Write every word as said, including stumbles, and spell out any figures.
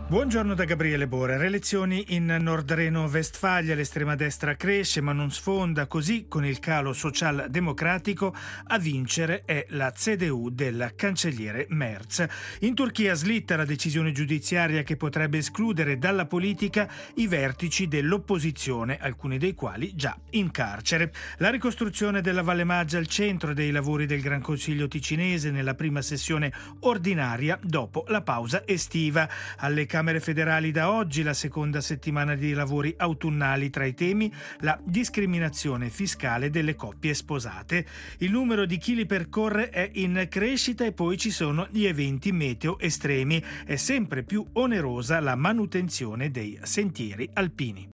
Buongiorno da Gabriele Bore. Elezioni in Nordreno-Vestfalia, l'estrema destra cresce ma non sfonda, così con il calo social-democratico a vincere è la C D U del cancelliere Merz. In Turchia slitta la decisione giudiziaria che potrebbe escludere dalla politica i vertici dell'opposizione, alcuni dei quali già in carcere. La ricostruzione della Valle Maggia al centro dei lavori del Gran Consiglio ticinese nella prima sessione ordinaria dopo la pausa estiva. Alle Camere federali da oggi la seconda settimana di lavori autunnali, tra i temi la discriminazione fiscale delle coppie sposate. Il numero di chi li percorre è in crescita e poi ci sono gli eventi meteo estremi. È sempre più onerosa la manutenzione dei sentieri alpini.